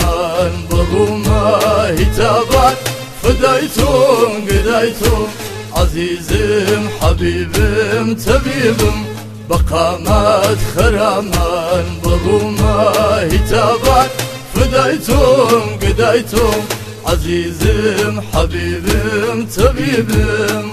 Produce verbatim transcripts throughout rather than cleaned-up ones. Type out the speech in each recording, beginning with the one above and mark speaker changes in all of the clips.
Speaker 1: خرامان بروما هتابات فدايتون قدايتون عزيزم حبيبم طبيبم بقامات خرامان بروما هتابات فدايتون قدايتون عزيزم حبيبم طبيبم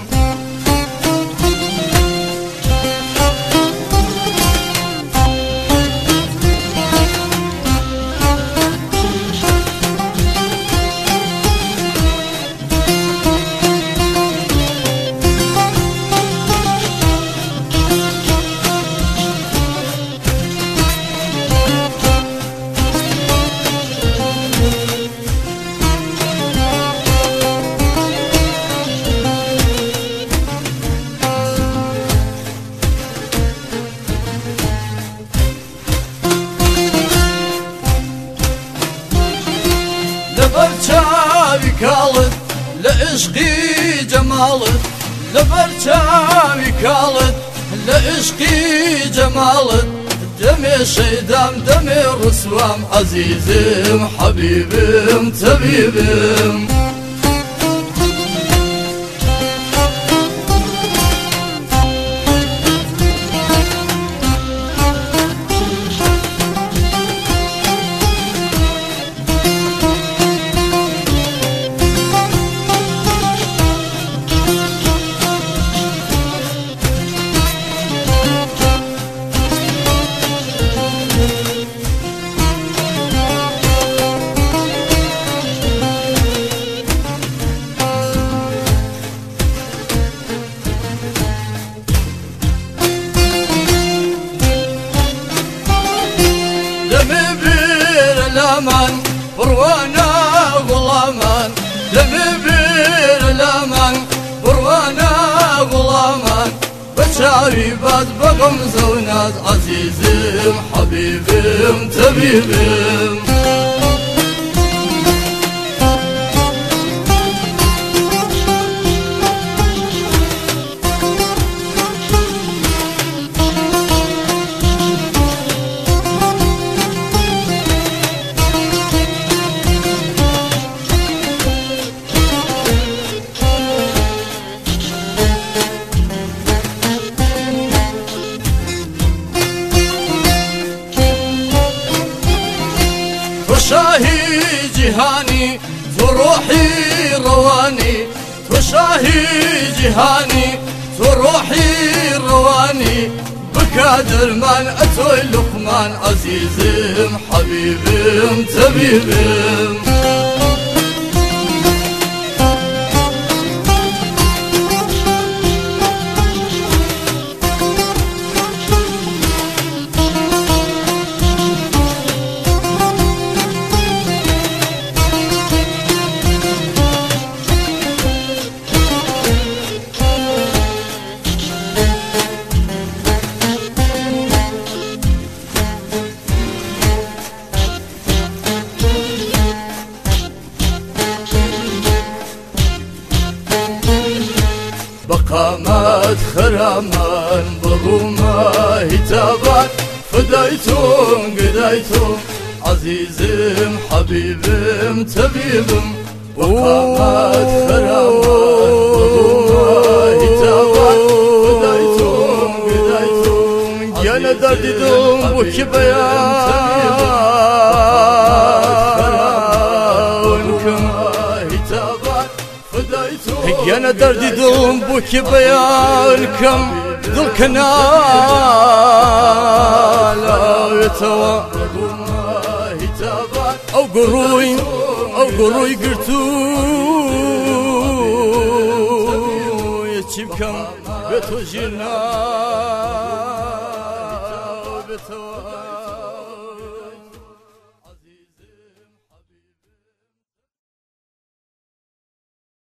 Speaker 1: لبرچاوی کالت لعشقی جمالت لبرچاوی کالت لعشقی جمالت دمي شيدام دمي رسوام عزيزم حبيبم طبيبم لامان بروانا غلامان دمي بير لامان بروانا غلامان بشاوي باد بغم زونات عزيزم حبيبم طبيبم شاهي جهاني روحي رواني وشاهي جهاني روحي رواني بكادر من أتوي لقمان عزيزم حبيبم طبيبم بقامات خرامان بروما هتابات فدايتون قدايتون عزيزم حبيبم طبيبم بقامات خرامان بروما هتابات فدايتون قدايتون يا ندردي دوم بوكي بيان يانا دردي دلم بوكي بيانكم دل كنال يتوا او قروي او قروي قرتو يتشبكم بيتو جيرنا